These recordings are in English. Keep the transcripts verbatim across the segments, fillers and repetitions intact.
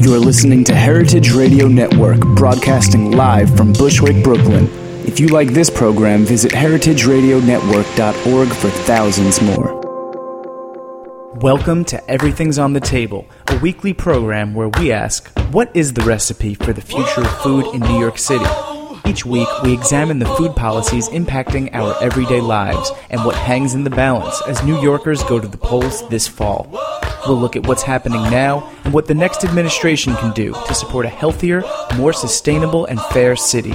You are listening to Heritage Radio Network, broadcasting live from Bushwick, Brooklyn. If you like this program, visit heritage radio network dot org for thousands more. Welcome to Everything's on the Table, a weekly program where we ask, what is the recipe for the future of food in New York City? Each week, we examine the food policies impacting our everyday lives and what hangs in the balance as New Yorkers go to the polls this fall. We'll look at what's happening now and what the next administration can do to support a healthier, more sustainable, and fair city.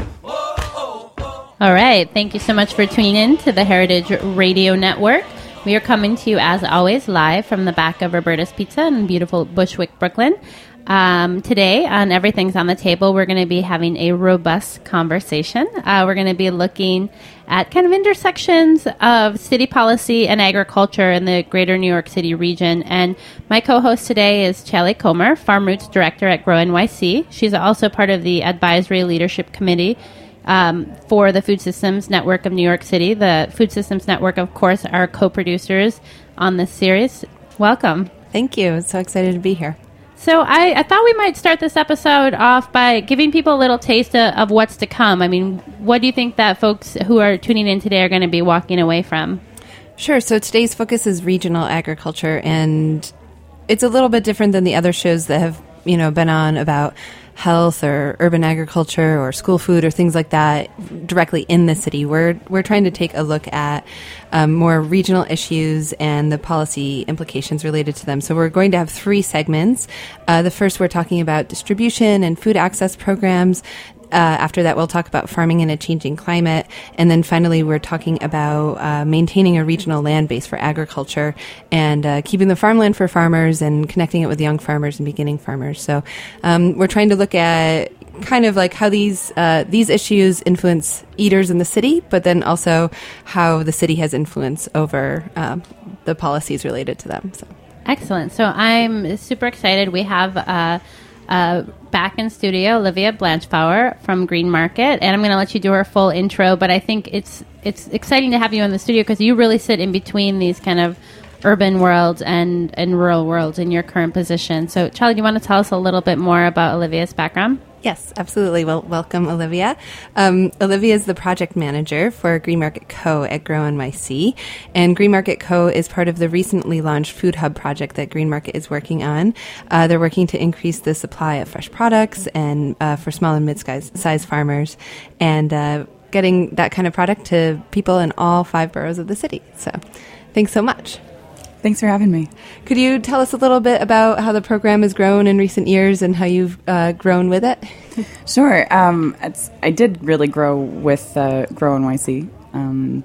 All right. Thank you so much for tuning in to the Heritage Radio Network. We are coming to you, as always, live from the back of Roberta's Pizza in beautiful Bushwick, Brooklyn. Um, today on Everything's on the Table, we're going to be having a robust conversation. Uh, we're going to be looking at kind of intersections of city policy and agriculture in the greater New York City region. And my co-host today is Challie Comer, Farm Roots Director at Grow N Y C. She's also part of the Advisory Leadership Committee um, for the Food Systems Network of New York City. The Food Systems Network, of course, are co-producers on this series. Welcome. Thank you. So excited to be here. So I, I thought we might start this episode off by giving people a little taste of, of what's to come. I mean, what do you think that folks who are tuning in today are going to be walking away from? Sure. So today's focus is regional agriculture, and it's a little bit different than the other shows that have, you know, been on about health or urban agriculture or school food or things like that directly in the city. We're we're trying to take a look at um, more regional issues and the policy implications related to them. So we're going to have three segments. Uh, the first, we're talking about distribution and food access programs. Uh, after that, we'll talk about farming in a changing climate. And then finally, we're talking about uh, maintaining a regional land base for agriculture and uh, keeping the farmland for farmers and connecting it with young farmers and beginning farmers. So um, we're trying to look at kind of like how these uh, these issues influence eaters in the city, but then also how the city has influence over um, the policies related to them. So. Excellent. So I'm super excited. We have uh, uh, back in studio Olivia Blanchflower from Green Market, and I'm going to let you do her full intro, but I think it's it's exciting to have you in the studio because you really sit in between these kind of urban worlds and, and rural worlds in your current position. So, Charlie, do you want to tell us a little bit more about Olivia's background? Yes, absolutely. Well, welcome, Olivia. Um, Olivia is the project manager for Green Market Co. at Grow N Y C, and Green Market Co. is part of the recently launched Food Hub project that Green Market is working on. Uh, they're working to increase the supply of fresh products and uh, for small and mid-sized farmers, and uh, getting that kind of product to people in all five boroughs of the city. So, thanks so much. Thanks for having me. Could you tell us a little bit about how the program has grown in recent years and how you've uh, grown with it? Sure. Um, it's, I did really grow with uh, Grow N Y C. Um,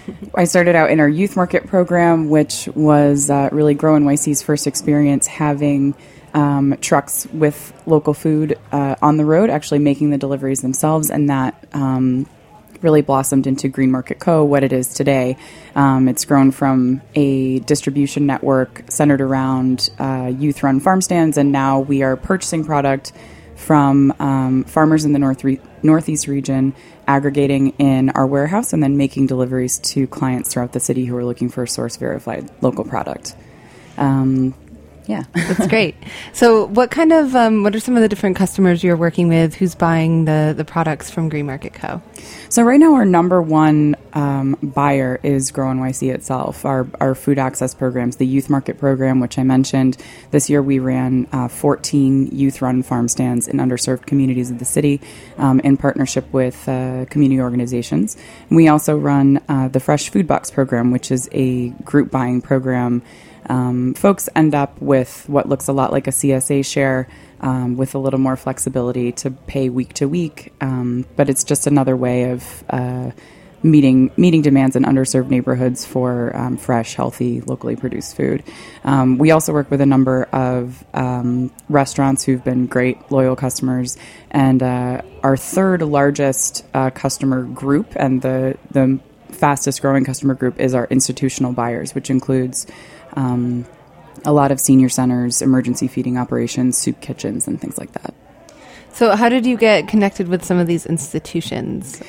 I started out in our youth market program, which was uh, really Grow N Y C's first experience having um, trucks with local food uh, on the road, actually making the deliveries themselves, and that um, really blossomed into Green Market Co., what it is today. Um, it's grown from a distribution network centered around uh, youth-run farm stands, and now we are purchasing product from um, farmers in the north re- Northeast region, aggregating in our warehouse, and then making deliveries to clients throughout the city who are looking for source-verified local product. Um, yeah. That's great. So what kind of, um, what are some of the different customers you're working with? Who's buying the, the products from Green Market Co.? So right now our number one um, buyer is Grow N Y C itself, our, our food access programs, the youth market program, which I mentioned. This year we ran uh, fourteen youth-run farm stands in underserved communities of the city um, in partnership with uh, community organizations. And we also run uh, the Fresh Food Box program, which is a group buying program. Um, folks end up with what looks a lot like a C S A share um, with a little more flexibility to pay week to week, um, but it's just another way of uh, meeting meeting demands in underserved neighborhoods for um, fresh, healthy, locally produced food. Um, we also work with a number of um, restaurants who've been great, loyal customers, and uh, our third largest uh, customer group and the the fastest growing customer group is our institutional buyers, which includes Um, a lot of senior centers, emergency feeding operations, soup kitchens, and things like that. So how did you get connected with some of these institutions?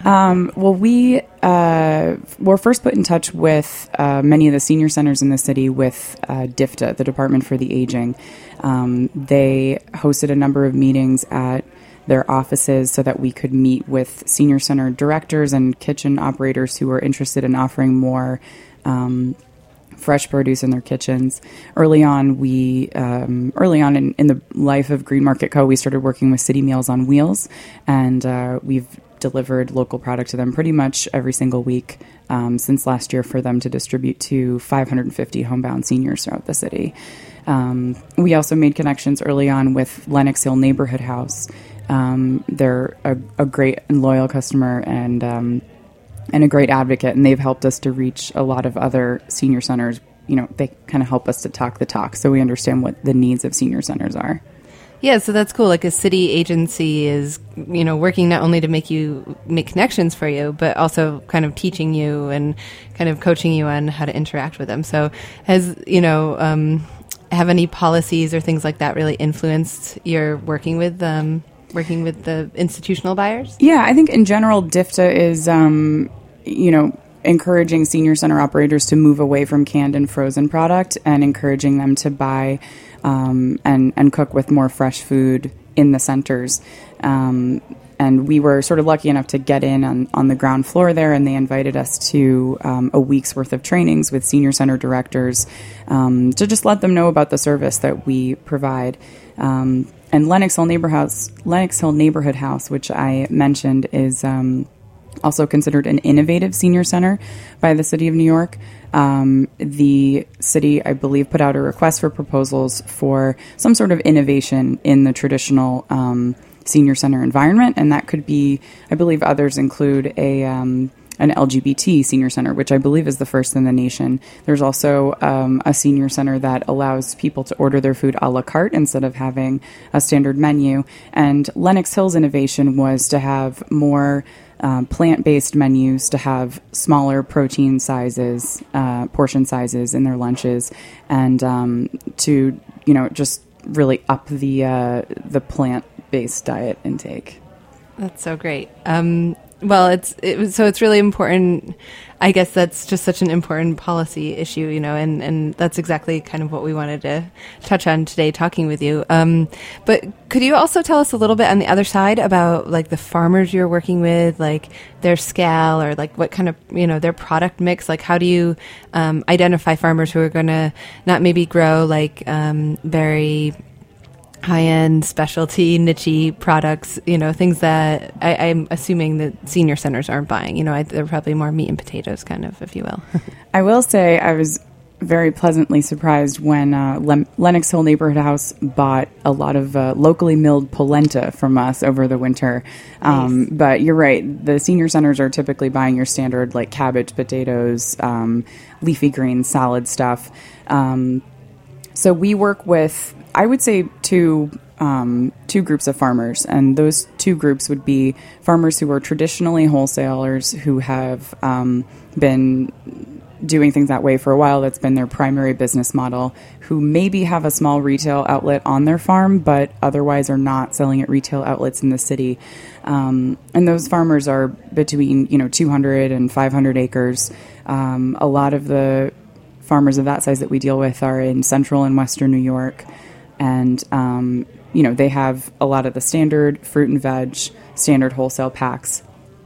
Um, well, we uh, were first put in touch with uh, many of the senior centers in the city with uh, D F T A, the Department for the Aging. Um, they hosted a number of meetings at their offices so that we could meet with senior center directors and kitchen operators who were interested in offering more um, fresh produce in their kitchens. Early on, we um, early on in, in the life of Green Market Co., we started working with City Meals on Wheels, and uh, we've delivered local product to them pretty much every single week um, since last year for them to distribute to five hundred fifty homebound seniors throughout the city. Um, we also made connections early on with Lenox Hill Neighborhood House. Um, they're a, a great and loyal customer and um, and a great advocate, and they've helped us to reach a lot of other senior centers. You know, they kind of help us to talk the talk, so we understand what the needs of senior centers are. Yeah, so that's cool. Like a city agency is, you know, working not only to make you make connections for you, but also kind of teaching you and kind of coaching you on how to interact with them. So has, you know, um, have any policies or things like that really influenced your working with um, working with the institutional buyers? Yeah, I think in general, D F T A is, um, you know, encouraging senior center operators to move away from canned and frozen product and encouraging them to buy um, and, and cook with more fresh food in the centers. Um, and we were sort of lucky enough to get in on, on the ground floor there, and they invited us to um, a week's worth of trainings with senior center directors um, to just let them know about the service that we provide. Um, and Lenox Hill Neighbor House, Lenox Hill Neighborhood House, which I mentioned, is um, also considered an innovative senior center by the City of New York. Um, the city, I believe, put out a request for proposals for some sort of innovation in the traditional um, senior center environment, and that could be, I believe others include a um, an L G B T senior center, which I believe is the first in the nation. There's also um, a senior center that allows people to order their food a la carte instead of having a standard menu. And Lenox Hill's innovation was to have more uh, plant-based menus, to have smaller protein sizes, uh, portion sizes in their lunches, and um, to, you know, just really up the uh, the plant-based diet intake. That's so great. Um, well, it's it was, so it's really important. I guess that's just such an important policy issue, you know, and, and that's exactly kind of what we wanted to touch on today, talking with you. Um, but could you also tell us a little bit on the other side about like the farmers you're working with, like their scale or like what kind of, you know, their product mix? Like how do you um, identify farmers who are going to not maybe grow like um, very high-end, specialty, niche products, you know, things that I, I'm assuming that senior centers aren't buying. You know, I, they're probably more meat and potatoes, kind of, if you will. I will say I was very pleasantly surprised when uh, Len- Lenox Hill Neighborhood House bought a lot of uh, locally milled polenta from us over the winter. Um, nice. But you're right, the senior centers are typically buying your standard, like cabbage, potatoes, um, leafy greens, salad stuff. Um, so we work with, I would say, two um, two groups of farmers, and those two groups would be farmers who are traditionally wholesalers who have um, been doing things that way for a while. That's been their primary business model, who maybe have a small retail outlet on their farm, but otherwise are not selling at retail outlets in the city. Um, and those farmers are between, you know, two hundred and five hundred acres. Um, a lot of the farmers of that size that we deal with are in central and western New York. And, um, you know, they have a lot of the standard fruit and veg, standard wholesale packs.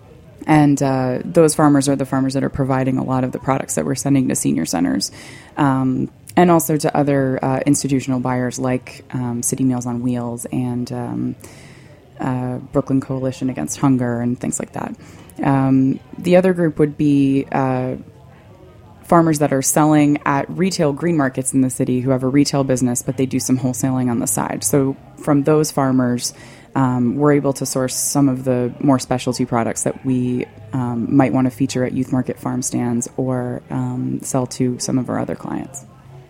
And uh, those farmers are the farmers that are providing a lot of the products that we're sending to senior centers. Um, and also to other uh, institutional buyers like um, City Meals on Wheels and um, uh, Brooklyn Coalition Against Hunger and things like that. Um, the other group would be Uh, farmers that are selling at retail green markets in the city who have a retail business, but they do some wholesaling on the side. So from those farmers, um, we're able to source some of the more specialty products that we um, might want to feature at youth market farm stands or um, sell to some of our other clients.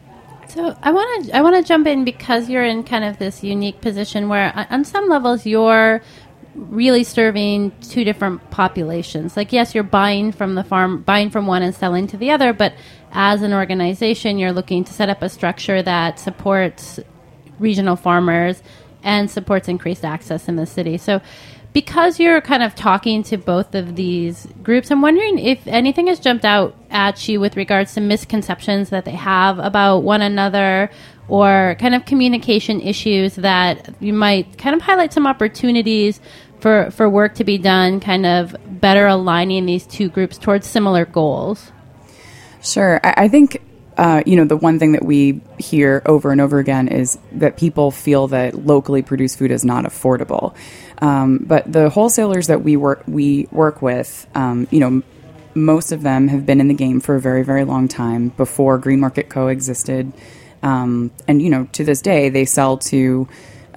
So I want to I want to jump in because you're in kind of this unique position where on some levels you're really serving two different populations. Like, yes, you're buying from the farm, buying from one and selling to the other, but as an organization, you're looking to set up a structure that supports regional farmers and supports increased access in the city. So because you're kind of talking to both of these groups, I'm wondering if anything has jumped out at you with regards to misconceptions that they have about one another, or kind of communication issues that you might kind of highlight some opportunities for, for work to be done, kind of better aligning these two groups towards similar goals. Sure. I, I think, uh, you know, the one thing that we hear over and over again is that people feel that locally produced food is not affordable. Um, but the wholesalers that we work we work with, um, you know, most of them have been in the game for a very, very long time before Green Market Co. existed. Um, and, you know, to this day, they sell to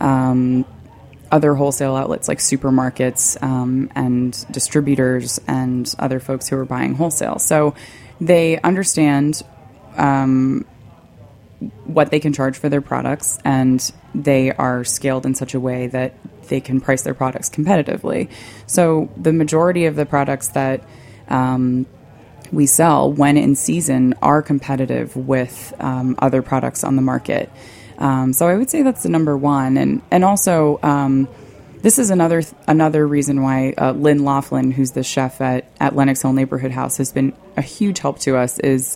um, other wholesale outlets like supermarkets um, and distributors and other folks who are buying wholesale. So they understand um, what they can charge for their products, and they are scaled in such a way that they can price their products competitively. So the majority of the products that um, we sell when in season are competitive with um, other products on the market. Um, so I would say that's the number one. And, and also, um, this is another another reason why uh, Lynn Laughlin, who's the chef at, at Lenox Hill Neighborhood House, has been a huge help to us, is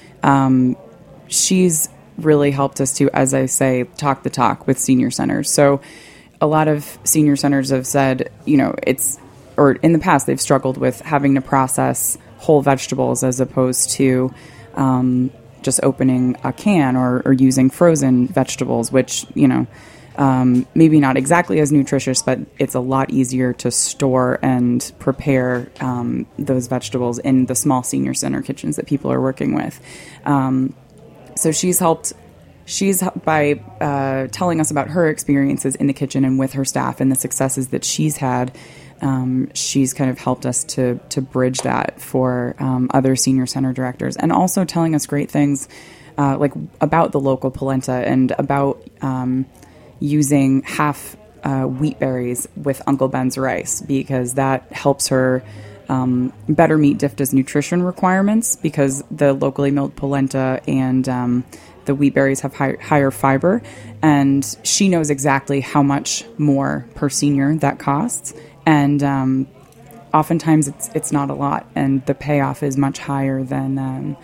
um, she's really helped us to, as I say, talk the talk with senior centers. So a lot of senior centers have said, you know, it's, or in the past, they've struggled with having to process whole vegetables as opposed to um, just opening a can or, or using frozen vegetables, which, you know, um, maybe not exactly as nutritious, but it's a lot easier to store and prepare um, those vegetables in the small senior center kitchens that people are working with. Um, so she's helped She's by uh, telling us about her experiences in the kitchen and with her staff and the successes that she's had. Um, she's kind of helped us to to bridge that for um, other senior center directors, and also telling us great things uh, like about the local polenta and about um, using half uh, wheat berries with Uncle Ben's rice, because that helps her um, better meet D F D A's nutrition requirements, because the locally milled polenta and um, the wheat berries have high, higher fiber, and she knows exactly how much more per senior that costs. And um, oftentimes it's it's not a lot, and the payoff is much higher than um,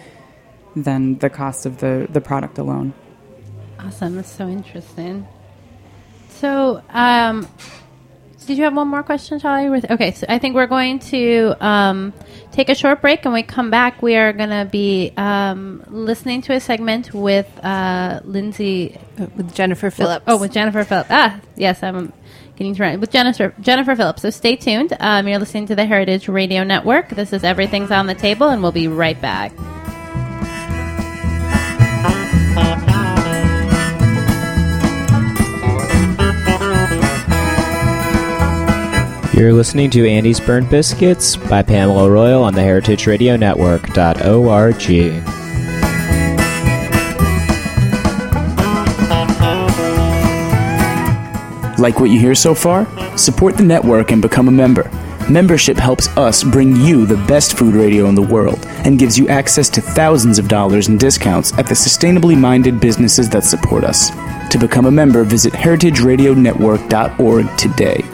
than the cost of the, the product alone. Awesome. That's so interesting. So, um, did you have one more question, Charlie? Okay, so I think we're going to um, take a short break, and when we come back, we are going to be um, listening to a segment with uh, Lindsay. With Jennifer Phillips. Oh, with Jennifer Phillips. Ah, yes, I'm getting to run with Jennifer, Jennifer Phillips. So stay tuned. Um, you're listening to the Heritage Radio Network. This is Everything's on the Table, and we'll be right back. You're listening to Andy's Burnt Biscuits by Pamela Royal on the Heritage Radio Network dot org. Like what you hear so far? Support the network and become a member. Membership helps us bring you the best food radio in the world and gives you access to thousands of dollars in discounts at the sustainably minded businesses that support us. To become a member, visit heritage radio network dot org today.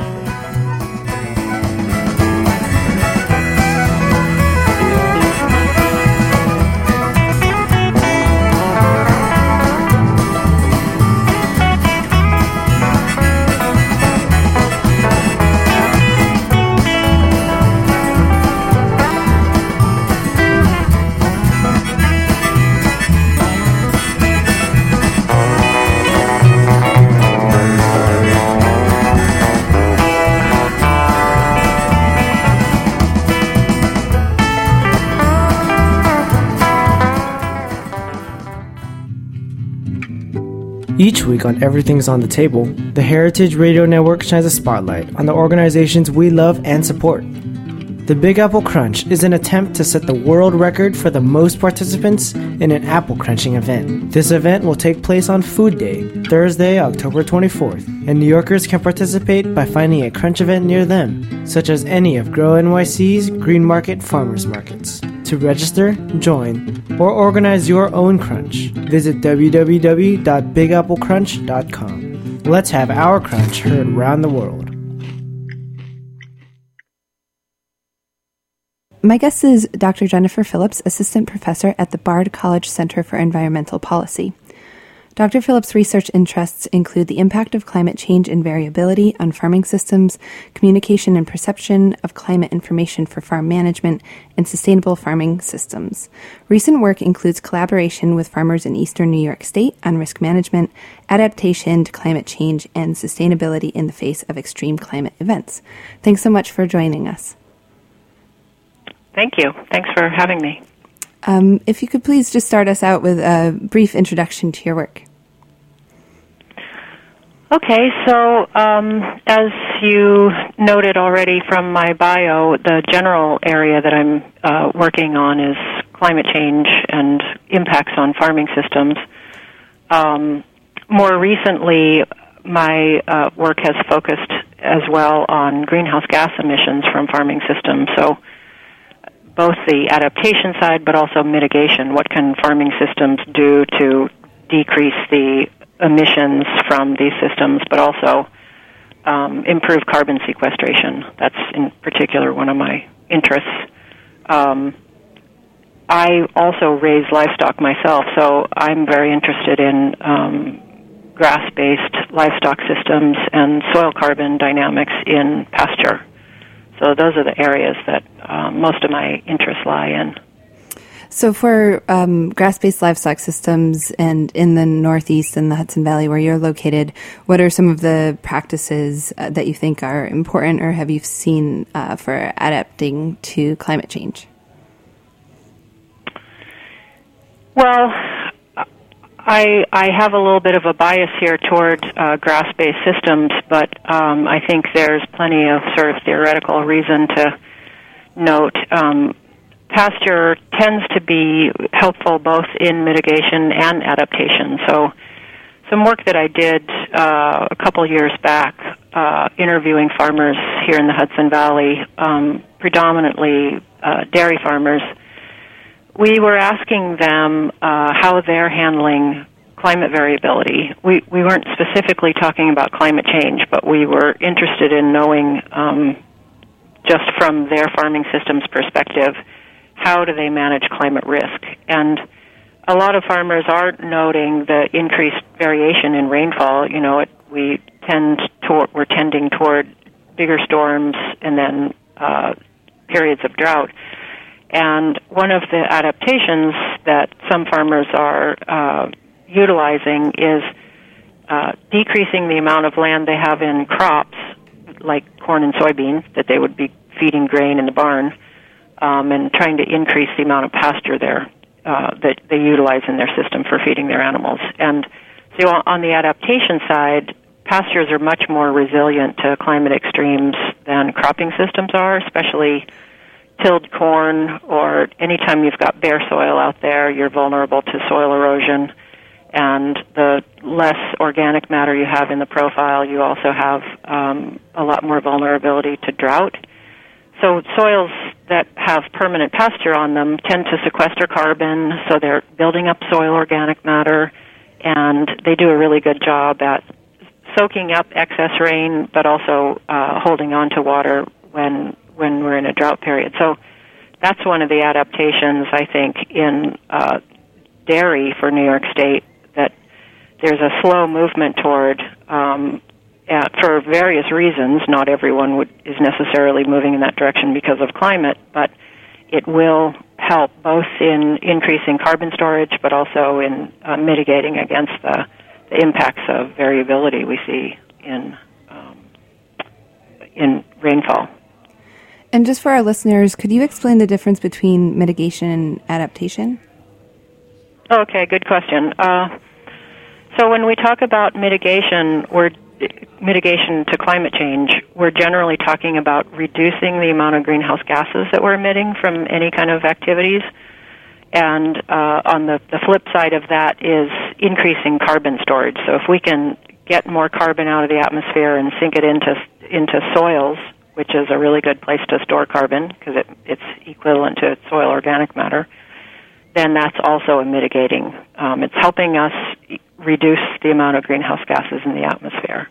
Each week on Everything's on the Table, the Heritage Radio Network shines a spotlight on the organizations we love and support. The Big Apple Crunch is an attempt to set the world record for the most participants in an apple crunching event. This event will take place on Food Day, Thursday, October twenty-fourth, and New Yorkers can participate by finding a crunch event near them, such as any of Grow N Y C's Green Market Farmers Markets. To register, join, or organize your own crunch, visit w w w dot big apple crunch dot com. Let's have our crunch heard around the world. My guest is Doctor Jennifer Phillips, Assistant Professor at the Bard College Center for Environmental Policy. Doctor Phillips' research interests include the impact of climate change and variability on farming systems, communication and perception of climate information for farm management, and sustainable farming systems. Recent work includes collaboration with farmers in eastern New York State on risk management, adaptation to climate change, and sustainability in the face of extreme climate events. Thanks so much for joining us. Thank you. Thanks for having me. Um, if you could please just start us out with a brief introduction to your work. Okay, so um, as you noted already from my bio, the general area that I'm uh, working on is climate change and impacts on farming systems. Um, more recently, my uh, work has focused as well on greenhouse gas emissions from farming systems. So both the adaptation side, but also mitigation. What can farming systems do to decrease the emissions from these systems, but also um, improve carbon sequestration? That's in particular one of my interests. Um, I also raise livestock myself, so I'm very interested in um, grass-based livestock systems and soil carbon dynamics in pasture. So those are the areas that uh, most of my interests lie in. So for um, grass-based livestock systems and in the Northeast and the Hudson Valley where you're located, what are some of the practices uh, that you think are important or have you seen uh, for adapting to climate change? Well, I, I have a little bit of a bias here toward uh, grass-based systems, but um, I think there's plenty of sort of theoretical reason to note. Um, pasture tends to be helpful both in mitigation and adaptation. So some work that I did uh, a couple years back, uh, interviewing farmers here in the Hudson Valley, um, predominantly uh, dairy farmers, we were asking them uh, how they're handling climate variability. We we weren't specifically talking about climate change, but we were interested in knowing, um, just from their farming system's perspective, how do they manage climate risk? And a lot of farmers are noting the increased variation in rainfall. You know, it, we tend to, we're tending toward bigger storms and then uh, periods of drought. And one of the adaptations that some farmers are uh, utilizing is uh, decreasing the amount of land they have in crops, like corn and soybean, that they would be feeding grain in the barn, um, and trying to increase the amount of pasture there uh, that they utilize in their system for feeding their animals. And so on the adaptation side, pastures are much more resilient to climate extremes than cropping systems are, especially tilled corn, or anytime you've got bare soil out there, you're vulnerable to soil erosion. And the less organic matter you have in the profile, you also have um, a lot more vulnerability to drought. So soils that have permanent pasture on them tend to sequester carbon, so they're building up soil organic matter, and they do a really good job at soaking up excess rain, but also uh, holding on to water when when we're in a drought period. So that's one of the adaptations, I think, in uh, dairy for New York State, that there's a slow movement toward, um, uh, for various reasons. Not everyone would, is necessarily moving in that direction because of climate, but it will help both in increasing carbon storage, but also in uh, mitigating against the, the impacts of variability we see in um, in rainfall. And just for our listeners, could you explain the difference between mitigation and adaptation? Okay, good question. Uh, so when we talk about mitigation, we're mitigation to climate change, we're generally talking about reducing the amount of greenhouse gases that we're emitting from any kind of activities. And uh, on the, the flip side of that is increasing carbon storage. So if we can get more carbon out of the atmosphere and sink it into into soils, which is a really good place to store carbon because it, it's equivalent to soil organic matter, then that's also a mitigating. Um, it's helping us reduce the amount of greenhouse gases in the atmosphere.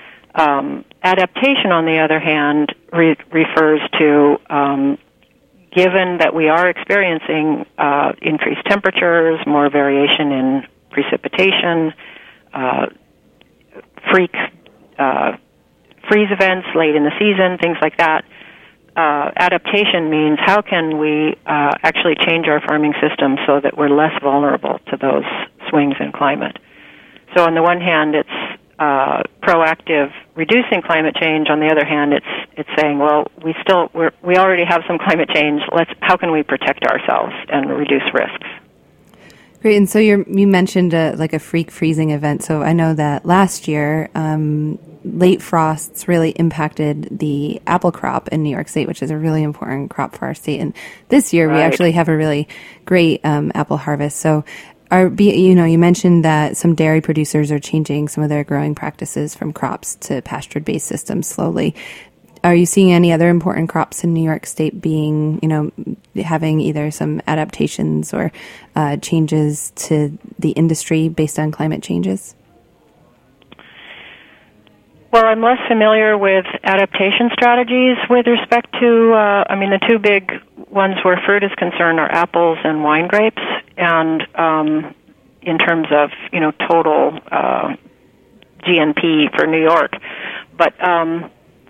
Um, adaptation, on the other hand, re- refers to um, given that we are experiencing uh, increased temperatures, more variation in precipitation, uh, freak uh, freeze events late in the season, things like that, uh, adaptation means how can we uh, actually change our farming system so that we're less vulnerable to those swings in climate. So on the one hand, it's uh, proactive reducing climate change. On the other hand, it's it's saying, well, we still we're, we already have some climate change. Let's how can we protect ourselves and reduce risks? Great. And so you you mentioned a, like a freak freezing event. So I know that last year, um, late frosts really impacted the apple crop in New York State, which is a really important crop for our state. And this year, right. we actually have a really great um, apple harvest. So. Are, you know, you mentioned that some dairy producers are changing some of their growing practices from crops to pasture-based systems slowly. Are you seeing any other important crops in New York State being, you know, having either some adaptations or uh, changes to the industry based on climate changes? Well, I'm less familiar with adaptation strategies with respect to, uh, I mean, the two big ones where fruit is concerned are apples and wine grapes. And um, in terms of, you know, total uh, G N P for New York. But um,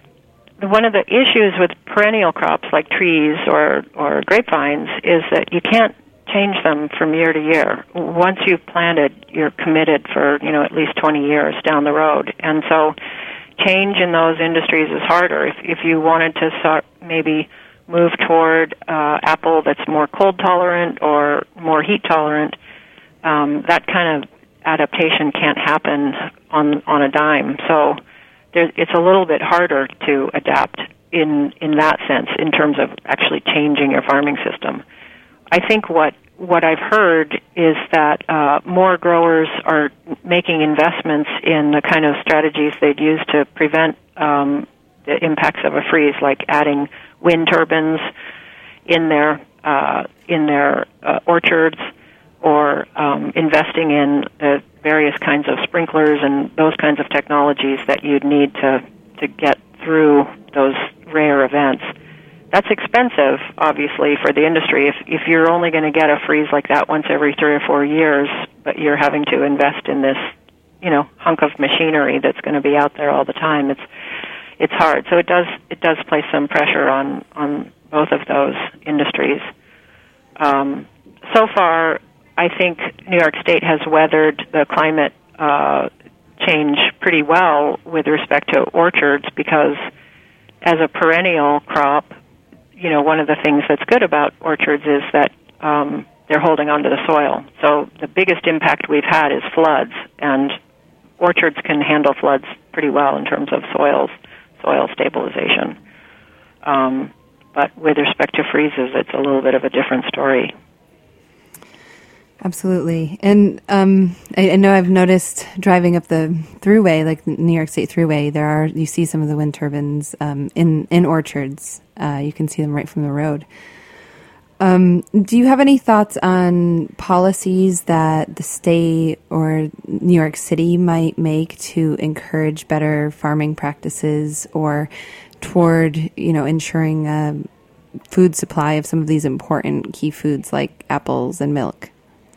one of the issues with perennial crops like trees or, or grapevines is that you can't change them from year to year. Once you've planted, you're committed for, you know, at least twenty years down the road. And so change in those industries is harder. If, if you wanted to start, maybe move toward uh, apple that's more cold tolerant or more heat tolerant, um, that kind of adaptation can't happen on on a dime. So there, it's a little bit harder to adapt in in that sense in terms of actually changing your farming system. I think what what I've heard is that uh, more growers are making investments in the kind of strategies they'd use to prevent um, the impacts of a freeze, like adding wind turbines in their uh, in their uh, orchards, or um, investing in the various kinds of sprinklers and those kinds of technologies that you'd need to to get through those rare events. That's expensive, obviously, for the industry. If if you're only going to get a freeze like that once every three or four years, but you're having to invest in this, you know, hunk of machinery that's going to be out there all the time, it's it's hard. So it does it does place some pressure on on both of those industries. Um, so far, I think New York State has weathered the climate uh, change pretty well with respect to orchards, because as a perennial crop, you know, one of the things that's good about orchards is that um, they're holding onto the soil. So the biggest impact we've had is floods, and orchards can handle floods pretty well in terms of soils, soil stabilization. Um, but with respect to freezes, it's a little bit of a different story. Absolutely. And um, I, I know I've noticed driving up the thruway, like New York State Thruway, there are, you see some of the wind turbines um, in, in orchards. Uh, you can see them right from the road. Um, do you have any thoughts on policies that the state or New York City might make to encourage better farming practices, or toward, you know, ensuring a food supply of some of these important key foods like apples and milk?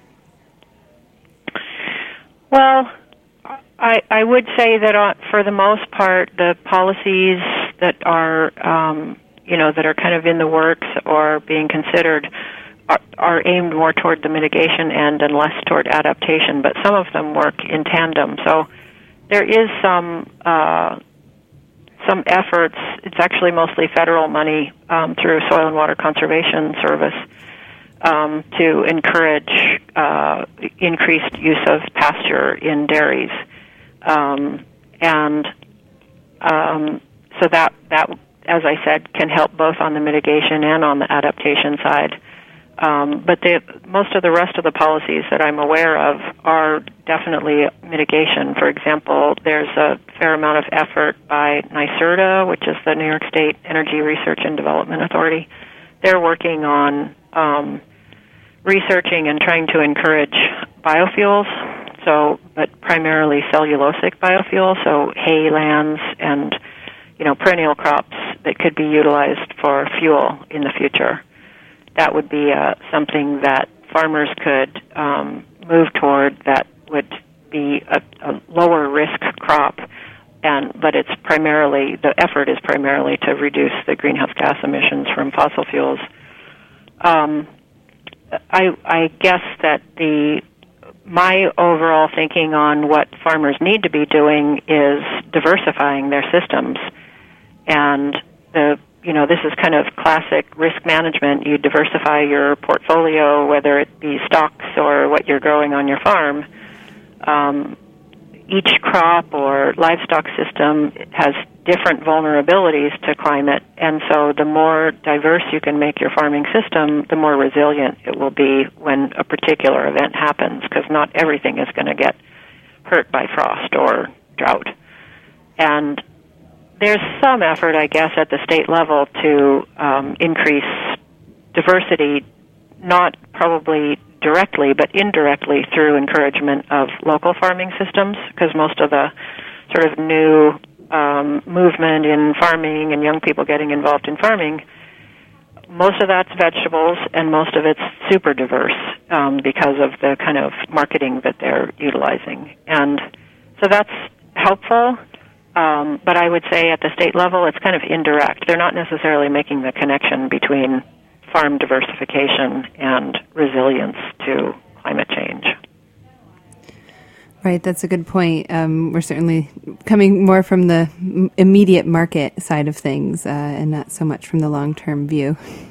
Well, I, I would say that uh, for the most part, the policies that are, um, you know, that are kind of in the works or being considered are, are aimed more toward the mitigation end and less toward adaptation, but some of them work in tandem. So there is some uh, some efforts. It's actually mostly federal money um, through Soil and Water Conservation Service Um, to encourage uh, increased use of pasture in dairies, um, and um, so that that, as I said, can help both on the mitigation and on the adaptation side. Um, but the, most of the rest of the policies that I'm aware of are definitely mitigation. For example, there's a fair amount of effort by NYSERDA, which is the New York State Energy Research and Development Authority. They're working on um, researching and trying to encourage biofuels, so but primarily cellulosic biofuels, so hay lands and, you know, perennial crops that could be utilized for fuel in the future. that would be uh, something that farmers could um, move toward that would be a, a lower risk crop, and but it's primarily, the effort is primarily to reduce the greenhouse gas emissions from fossil fuels. Um, I, I guess that the my overall thinking on what farmers need to be doing is diversifying their systems, and the you know this is kind of classic risk management. You diversify your portfolio, whether it be stocks or what you're growing on your farm. Um, each crop or livestock system has different vulnerabilities to climate, and so the more diverse you can make your farming system, the more resilient it will be when a particular event happens, because not everything is going to get hurt by frost or drought. And there's some effort, I guess, at the state level to um, increase diversity, not probably directly, but indirectly through encouragement of local farming systems, because most of the sort of new um, movement in farming and young people getting involved in farming, most of that's vegetables and most of it's super diverse um, because of the kind of marketing that they're utilizing. And so that's helpful, um, but I would say at the state level it's kind of indirect. They're not necessarily making the connection between farm diversification and resilience to climate change. Right, that's a good point. Um, we're certainly coming more from the immediate market side of things uh, and not so much from the long-term view.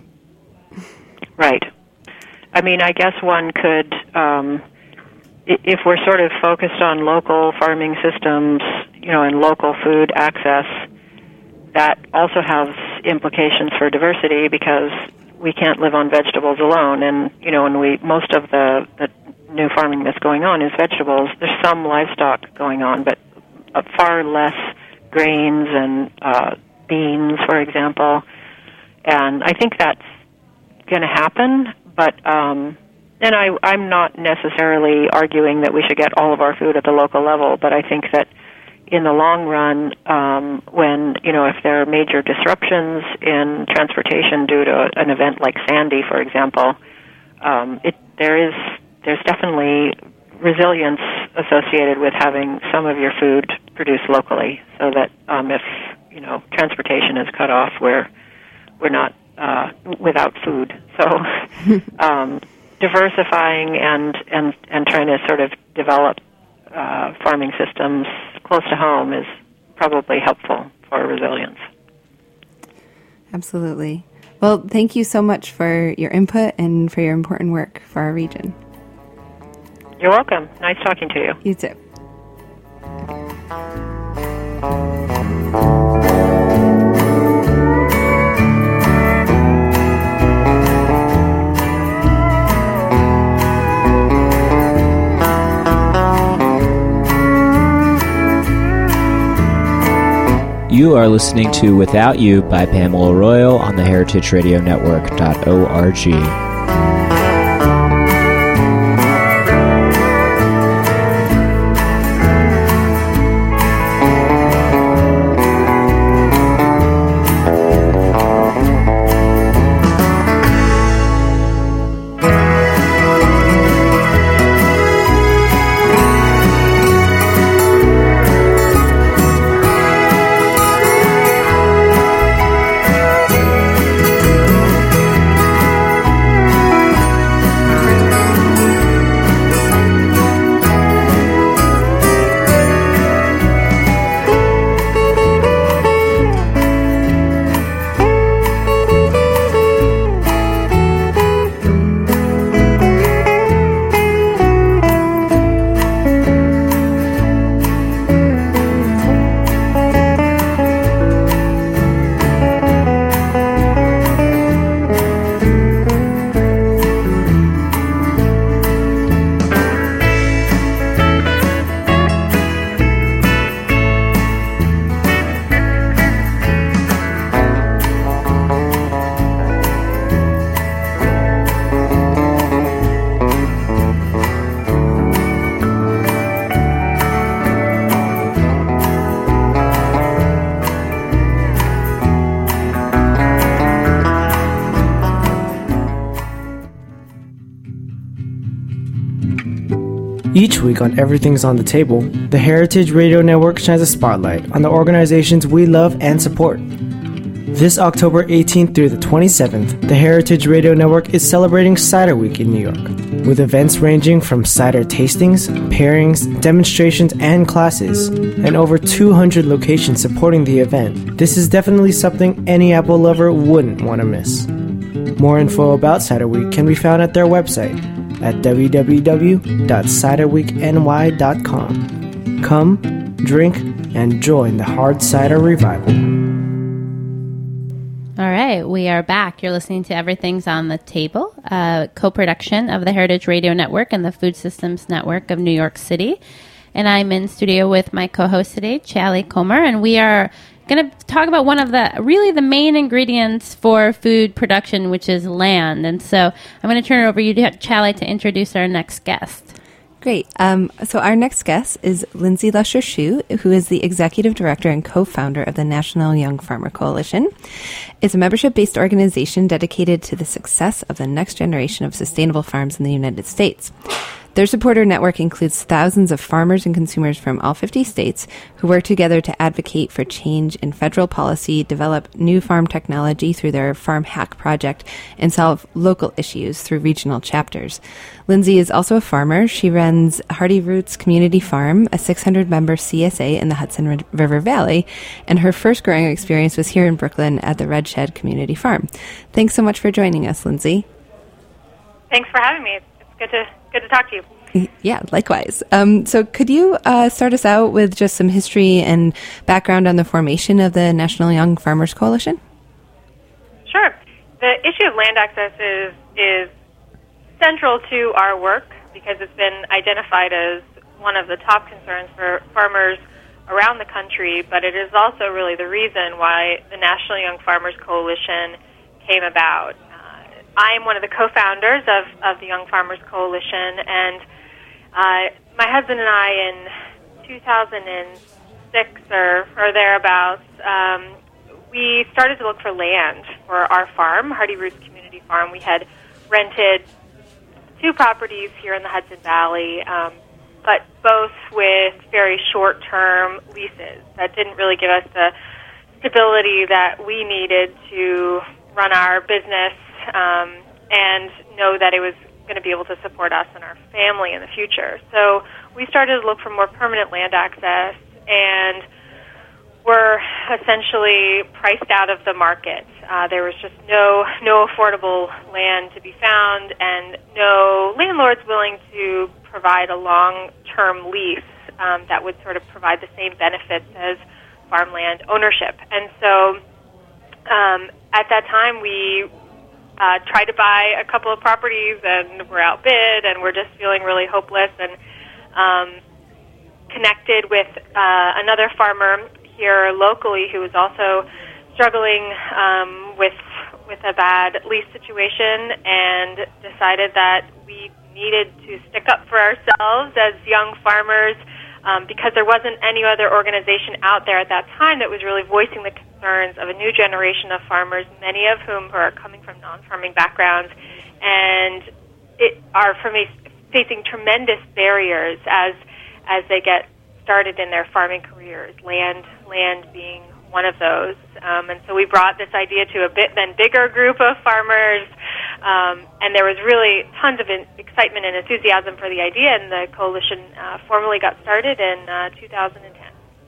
Right. I mean, I guess one could, um, if we're sort of focused on local farming systems, you know, and local food access, that also has implications for diversity, because we can't live on vegetables alone, and you know, and we most of the, the new farming that's going on is vegetables. There's some livestock going on, but uh, far less grains and uh, beans, for example. And I think that's going to happen. But um, and I, I'm not necessarily arguing that we should get all of our food at the local level, but I think that in the long run, um, when, you know, if there are major disruptions in transportation due to an event like Sandy, for example, um, it, there is, there's definitely resilience associated with having some of your food produced locally, so that um, if, you know, transportation is cut off, we're, we're not uh, without food. So um, diversifying and, and, and trying to sort of develop uh, farming systems close to home is probably helpful for resilience. Absolutely. Well, thank you so much for your input and for your important work for our region. You're welcome. Nice talking to you. You too. You are listening to Without You by Pamela Royal on the heritage radio network dot org. Each week on Everything's on the Table, the Heritage Radio Network shines a spotlight on the organizations we love and support. This October eighteenth through the twenty-seventh, the Heritage Radio Network is celebrating Cider Week in New York, with events ranging from cider tastings, pairings, demonstrations, and classes, and over two hundred locations supporting the event. This is definitely something any apple lover wouldn't want to miss. More info about Cider Week can be found at their website at w w w dot cider week n y dot com. Come, drink, and join the hard cider revival. All right, we are back. You're listening to Everything's on the Table, a co-production of the Heritage Radio Network and the Food Systems Network of New York City. And I'm in studio with my co-host today, Chally Comer, and we are going to talk about one of the, really the main ingredients for food production, which is land. And so I'm going to turn it over to you, Chally, to introduce our next guest. Great. Um, so our next guest is Lindsay Lusher-Shue, who is the Executive Director and co-founder of the National Young Farmer Coalition. It's a membership-based organization dedicated to the success of the next generation of sustainable farms in the United States. Their supporter network includes thousands of farmers and consumers from all fifty states who work together to advocate for change in federal policy, develop new farm technology through their Farm Hack project, and solve local issues through regional chapters. Lindsay is also a farmer. She runs Hardy Roots Community Farm, a six hundred member C S A in the Hudson River Valley, and her first growing experience was here in Brooklyn at the Red Shed Community Farm. Thanks so much for joining us, Lindsay. Thanks for having me. It's good to good to talk to you. Yeah, likewise. Um, so could you uh, start us out with just some history and background on the formation of the National Young Farmers Coalition? Sure. The issue of land access is is central to our work because it's been identified as one of the top concerns for farmers around the country, but it is also really the reason why the National Young Farmers Coalition came about. Uh, I am one of the co-founders of, of the Young Farmers Coalition, and uh, my husband and I, in two thousand six or, or thereabouts, um, we started to look for land for our farm, Hardy Roots Community Farm. We had rented two properties here in the Hudson Valley, um, but both with very short-term leases that didn't really give us the stability that we needed to run our business um, and know that it was going to be able to support us and our family in the future. So we started to look for more permanent land access, and were essentially priced out of the market. Uh, there was just no no affordable land to be found, and no landlords willing to provide a long-term lease um, that would sort of provide the same benefits as farmland ownership. And so um, at that time, we uh, tried to buy a couple of properties, and were outbid, and we're just feeling really hopeless, and um, connected with uh, another farmer here locally who was also struggling um, with with a bad lease situation, and decided that we needed to stick up for ourselves as young farmers um, because there wasn't any other organization out there at that time that was really voicing the concerns of a new generation of farmers, many of whom are coming from non-farming backgrounds and it are from a, facing tremendous barriers as as they get started in their farming careers, land land being one of those. Um, and so we brought this idea to a bit then bigger group of farmers, um, and there was really tons of in- excitement and enthusiasm for the idea, and the coalition uh, formally got started in uh, two thousand ten.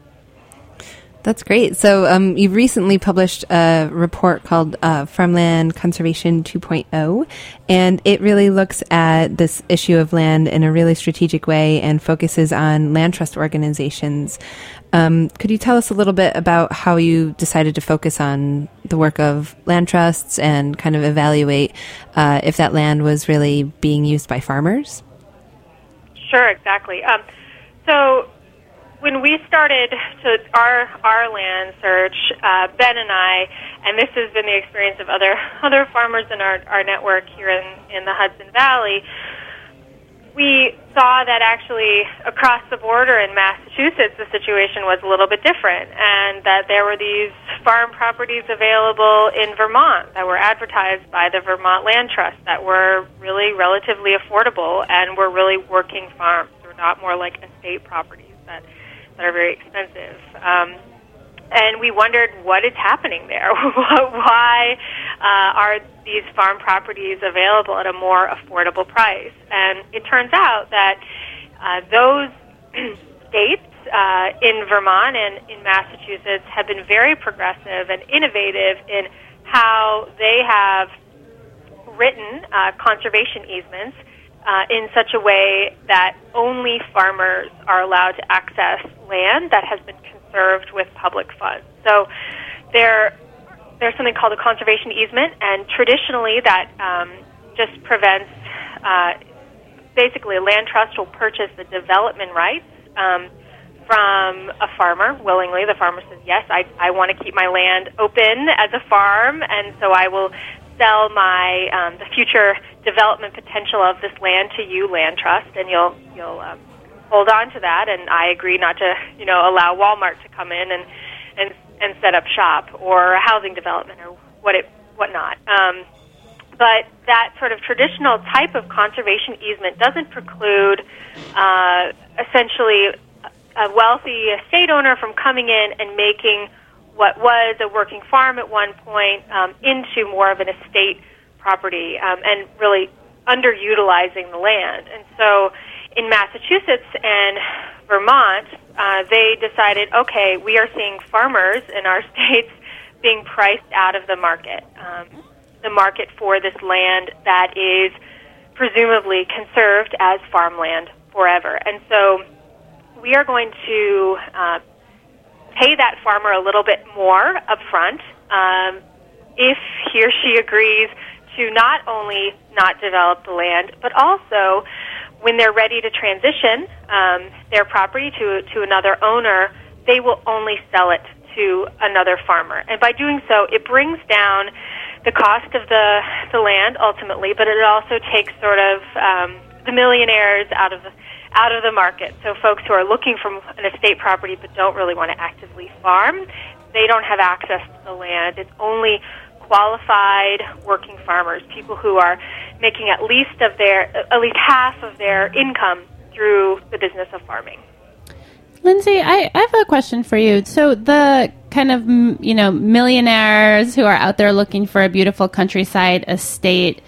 That's great. So um, you've recently published a report called uh, Farmland Conservation two point oh, and it really looks at this issue of land in a really strategic way and focuses on land trust organizations. Um, could you tell us a little bit about how you decided to focus on the work of land trusts and kind of evaluate uh, if that land was really being used by farmers? Sure, exactly. Um, so when we started to our our land search, uh, Ben and I, and this has been the experience of other other farmers in our, our network here in, in the Hudson Valley, we saw that actually across the border in Massachusetts the situation was a little bit different, and that there were these farm properties available in Vermont that were advertised by the Vermont Land Trust that were really relatively affordable and were really working farms. They were not more like estate properties that, that are very expensive. Um, and we wondered what is happening there. Why uh, are these farm properties available at a more affordable price? And it turns out that uh, those states uh, in Vermont and in Massachusetts have been very progressive and innovative in how they have written uh, conservation easements uh, in such a way that only farmers are allowed to access land that has been conserved with public funds. So there, there's something called a conservation easement, and traditionally that um, just prevents, uh, basically a land trust will purchase the development rights um, from a farmer willingly. The farmer says, yes, I, I want to keep my land open as a farm, and so I will sell my um, the future development potential of this land to you, land trust, and you'll you'll um, hold on to that. And I agree not to, you know, allow Walmart to come in and and and set up shop or a housing development or what it whatnot. Um, but that sort of traditional type of conservation easement doesn't preclude uh, essentially a wealthy estate owner from coming in and making what was a working farm at one point um, into more of an estate property um, and really underutilizing the land. And so in Massachusetts and Vermont, uh, they decided, okay, we are seeing farmers in our states being priced out of the market, um, the market for this land that is presumably conserved as farmland forever. And so we are going to uh, pay that farmer a little bit more up front um, if he or she agrees to not only not develop the land, but also when they're ready to transition um, their property to, to another owner, they will only sell it to another farmer. And by doing so, it brings down the cost of the, the land ultimately, but it also takes sort of um, the millionaires out of the out of the market. So folks who are looking for an estate property but don't really want to actively farm, they don't have access to the land. It's only qualified working farmers, people who are making at least of their at least half of their income through the business of farming. Lindsay, I, I have a question for you. So the kind of, you know, millionaires who are out there looking for a beautiful countryside estate,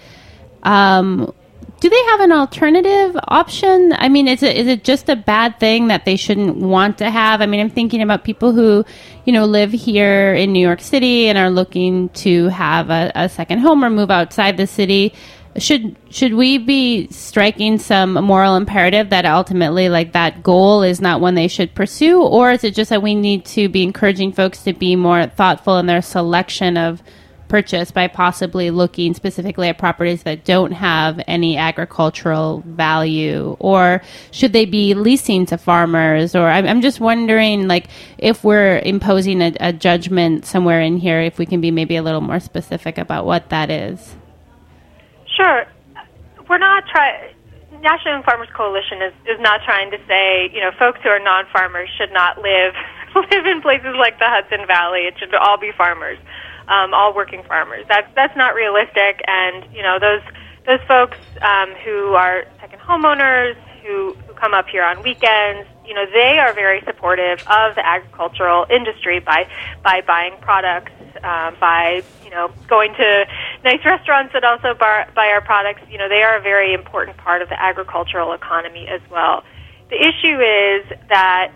um, do they have an alternative option? I mean, is it is it just a bad thing that they shouldn't want to have? I mean, I'm thinking about people who, you know, live here in New York City and are looking to have a, a second home or move outside the city. Should should we be striking some moral imperative that ultimately, like, that goal is not one they should pursue? Or is it just that we need to be encouraging folks to be more thoughtful in their selection of purchase by possibly looking specifically at properties that don't have any agricultural value? Or should they be leasing to farmers? Or I'm, I'm just wondering, like, if we're imposing a, a judgment somewhere in here, if we can be maybe a little more specific about what that is. Sure. We're not trying... National Young Farmers Coalition is, is not trying to say, you know, folks who are non-farmers should not live live in places like the Hudson Valley. It should all be farmers. Um, all working farmers. That's that's not realistic, and you know those those folks um, who are second homeowners who, who come up here on weekends. You know they are very supportive of the agricultural industry by by buying products, uh, by you know going to nice restaurants that also bar, buy our products. You know they are a very important part of the agricultural economy as well. The issue is that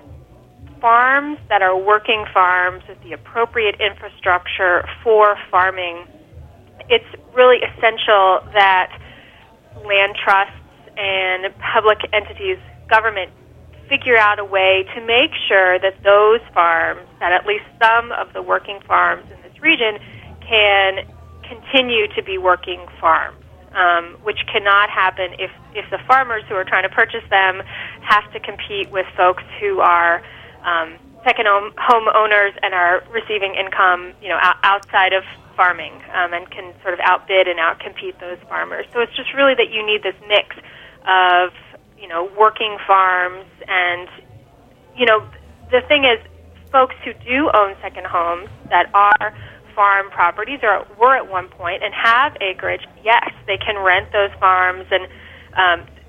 farms that are working farms with the appropriate infrastructure for farming, it's really essential that land trusts and public entities, government, figure out a way to make sure that those farms, that at least some of the working farms in this region, can continue to be working farms, um, which cannot happen if, if the farmers who are trying to purchase them have to compete with folks who are Um, second home, home owners and are receiving income, you know, out, outside of farming, um, and can sort of outbid and outcompete those farmers. So it's just really that you need this mix of, you know, working farms and, you know, the thing is, folks who do own second homes that are farm properties or were at one point and have acreage, yes, they can rent those farms and um,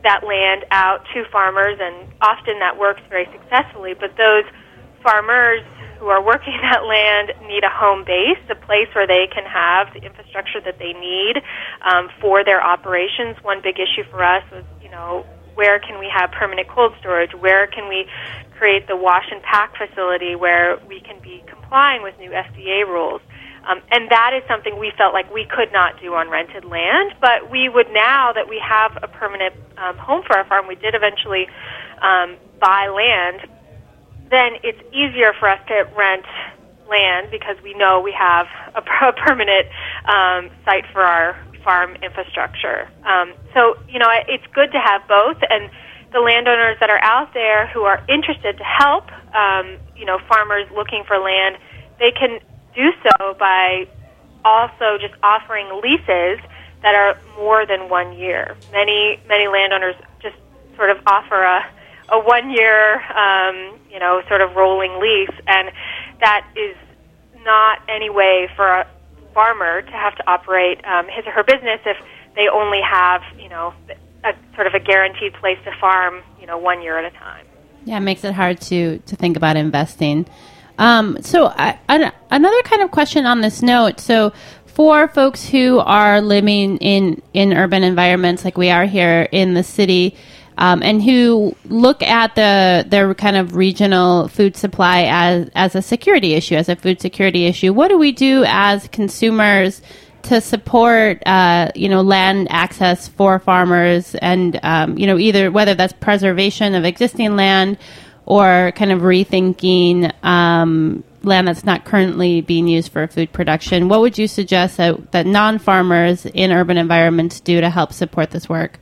that land out to farmers, and often that works very successfully. But those farmers who are working that land need a home base, a place where they can have the infrastructure that they need um, for their operations. One big issue for us was, you know, where can we have permanent cold storage? Where can we create the wash and pack facility where we can be complying with new F D A rules? Um, and that is something we felt like we could not do on rented land, but we would, now that we have a permanent um, home for our farm, we did eventually um, buy land, then it's easier for us to rent land because we know we have a, a permanent um, site for our farm infrastructure. Um, so, you know, it's good to have both, and the landowners that are out there who are interested to help, um, you know, farmers looking for land, they can do so by also just offering leases that are more than one year. Many, many landowners just sort of offer a, a one-year, um, you know, sort of rolling lease, and that is not any way for a farmer to have to operate um, his or her business if they only have, you know, a sort of a guaranteed place to farm, you know, one year at a time. Yeah, it makes it hard to, to think about investing. Um, so I, I, another kind of question on this note. So for folks who are living in, in urban environments like we are here in the city, um, and who look at the their kind of regional food supply as, as a security issue, as a food security issue, what do we do as consumers to support, uh, you know, land access for farmers, and, um, you know, either whether that's preservation of existing land or kind of rethinking um, land that's not currently being used for food production? What would you suggest that, that non-farmers in urban environments do to help support this work?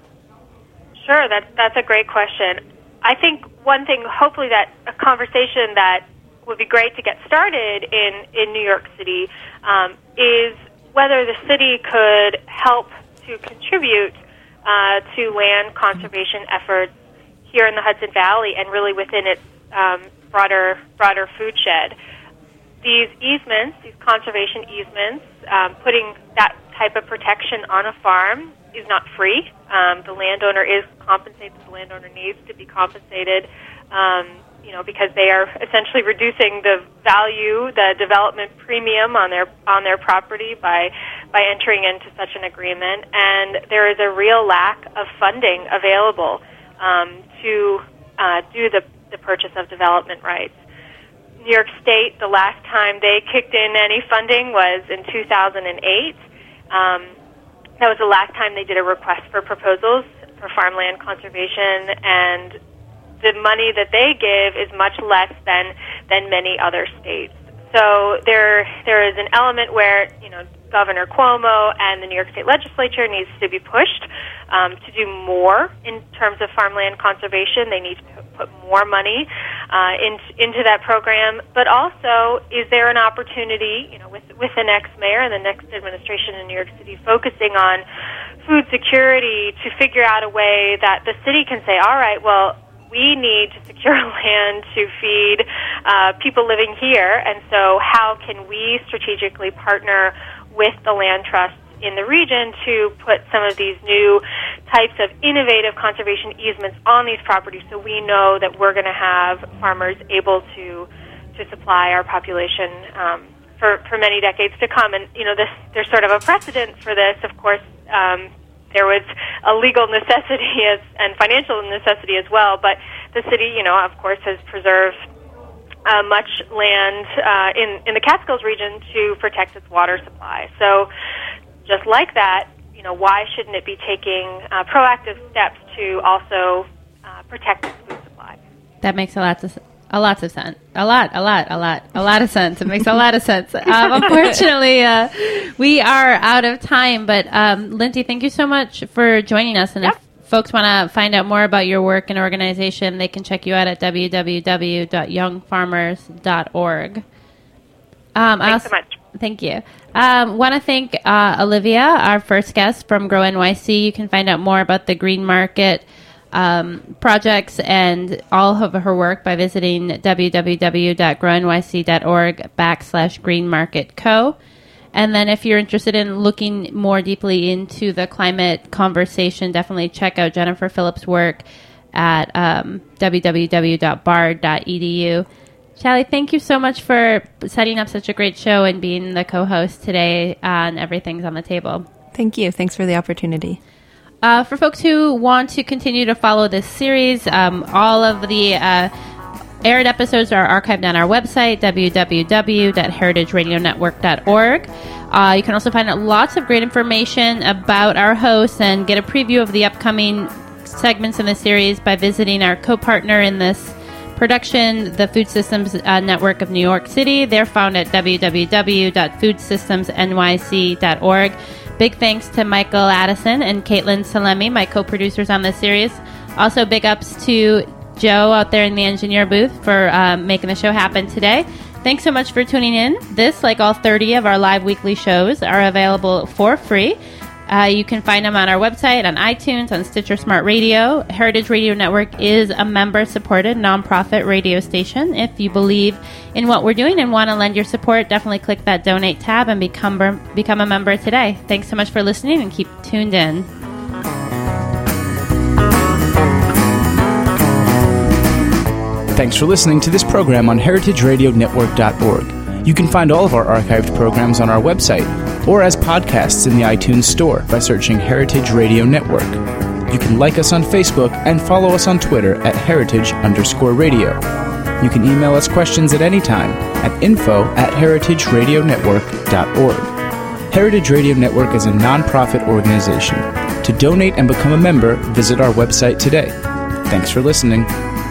Sure, that's, that's a great question. I think one thing, hopefully, that a conversation that would be great to get started in, in New York City um, is whether the city could help to contribute uh, to land conservation efforts here in the Hudson Valley and really within its um, broader broader food shed. These easements, these conservation easements, um, putting that type of protection on a farm is not free. Um, the landowner is compensated. The landowner needs to be compensated, um, you know, because they are essentially reducing the value, the development premium on their on their property by by entering into such an agreement. And there is a real lack of funding available Um, to uh, do the, the purchase of development rights. New York State, the last time they kicked in any funding was in two thousand eight. Um, that was the last time they did a request for proposals for farmland conservation, and the money that they give is much less than, than many other states. So there there is an element where, you know, Governor Cuomo and the New York State Legislature needs to be pushed um, to do more in terms of farmland conservation. They need to put more money uh, in, into that program. But also, is there an opportunity, you know, with with the next mayor and the next administration in New York City focusing on food security to figure out a way that the city can say, all right, well, we need to secure land to feed uh, people living here, and so how can we strategically partner with the land trusts in the region to put some of these new types of innovative conservation easements on these properties so we know that we're going to have farmers able to to supply our population um, for, for many decades to come. And, you know, this there's sort of a precedent for this. Of course, um, there was a legal necessity as, and financial necessity as well, but the city, you know, of course, has preserved Uh, much land uh, in, in the Catskills region to protect its water supply. So just like that, you know, why shouldn't it be taking uh, proactive steps to also uh, protect its food supply? That makes a lot of a lot of sense. A lot, a lot, a lot, a lot of sense. It makes a lot of sense. Um, unfortunately, uh, we are out of time, but um, Lindsay, thank you so much for joining us. And yep. if folks want to find out more about your work and organization, they can check you out at w w w dot young farmers dot org. Um, Thanks also, so much. Thank you. Um, want to thank uh, Olivia, our first guest from Grow N Y C. You can find out more about the Green Market um, projects and all of her work by visiting w w w dot grow n y c dot org backslash Green Market Co. And then if you're interested in looking more deeply into the climate conversation, definitely check out Jennifer Phillips' work at um, w w w dot bard dot e d u. Shelly, thank you so much for setting up such a great show and being the co-host today on Everything's on the Table. Thank you. Thanks for the opportunity. Uh, for folks who want to continue to follow this series, um, all of the uh, aired episodes are archived on our website, w w w dot heritage radio network dot org. Uh, you can also find out lots of great information about our hosts and get a preview of the upcoming segments in the series by visiting our co-partner in this production, the Food Systems uh, Network of New York City. They're found at w w w dot food systems n y c dot org. Big thanks to Michael Addison and Caitlin Salemi, my co-producers on this series. Also, big ups to Joe out there in the engineer booth for uh, making the show happen today. Thanks so much for tuning in. This, like all thirty of our live weekly shows, are available for free. Uh, you can find them on our website, on iTunes, on Stitcher Smart Radio. Heritage Radio Network is a member-supported nonprofit radio station. If you believe in what we're doing and want to lend your support, definitely click that donate tab and become become a member today. Thanks so much for listening and keep tuned in. Thanks for listening to this program on heritage radio network dot org. You can find all of our archived programs on our website or as podcasts in the iTunes Store by searching Heritage Radio Network. You can like us on Facebook and follow us on Twitter at heritage underscore radio. You can email us questions at any time at info at heritage radio network dot org. Heritage Radio Network is a nonprofit organization. To donate and become a member, visit our website today. Thanks for listening.